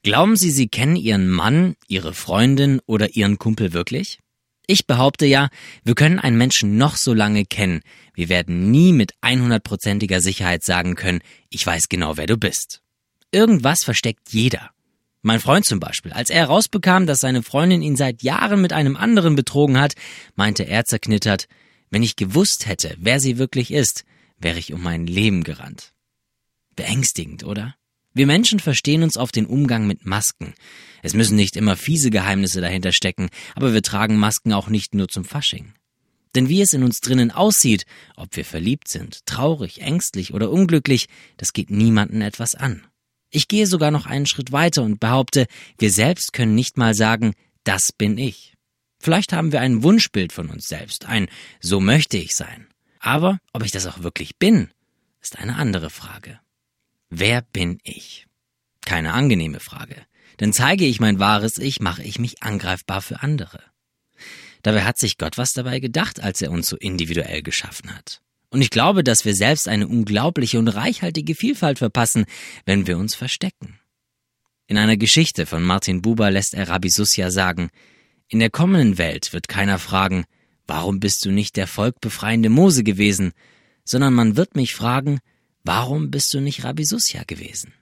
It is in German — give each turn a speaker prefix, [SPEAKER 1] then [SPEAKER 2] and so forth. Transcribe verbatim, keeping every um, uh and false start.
[SPEAKER 1] Glauben Sie, Sie kennen Ihren Mann, Ihre Freundin oder Ihren Kumpel wirklich? Ich behaupte ja, wir können einen Menschen noch so lange kennen. Wir werden nie mit hundertprozentiger Sicherheit sagen können, ich weiß genau, wer du bist. Irgendwas versteckt jeder. Mein Freund zum Beispiel, als er herausbekam, dass seine Freundin ihn seit Jahren mit einem anderen betrogen hat, meinte er zerknittert, wenn ich gewusst hätte, wer sie wirklich ist, wäre ich um mein Leben gerannt. Beängstigend, oder? Wir Menschen verstehen uns auf den Umgang mit Masken. Es müssen nicht immer fiese Geheimnisse dahinter stecken, aber wir tragen Masken auch nicht nur zum Fasching. Denn wie es in uns drinnen aussieht, ob wir verliebt sind, traurig, ängstlich oder unglücklich, das geht niemanden etwas an. Ich gehe sogar noch einen Schritt weiter und behaupte, wir selbst können nicht mal sagen, das bin ich. Vielleicht haben wir ein Wunschbild von uns selbst, ein so möchte ich sein. Aber ob ich das auch wirklich bin, ist eine andere Frage. Wer bin ich? Keine angenehme Frage. Denn zeige ich mein wahres Ich, mache ich mich angreifbar für andere. Dabei hat sich Gott was dabei gedacht, als er uns so individuell geschaffen hat. Und ich glaube, dass wir selbst eine unglaubliche und reichhaltige Vielfalt verpassen, wenn wir uns verstecken. In einer Geschichte von Martin Buber lässt er Rabbi Sussja sagen, in der kommenden Welt wird keiner fragen, warum bist du nicht der volkbefreiende Mose gewesen, sondern man wird mich fragen, warum bist du nicht Rabbi Sussja gewesen?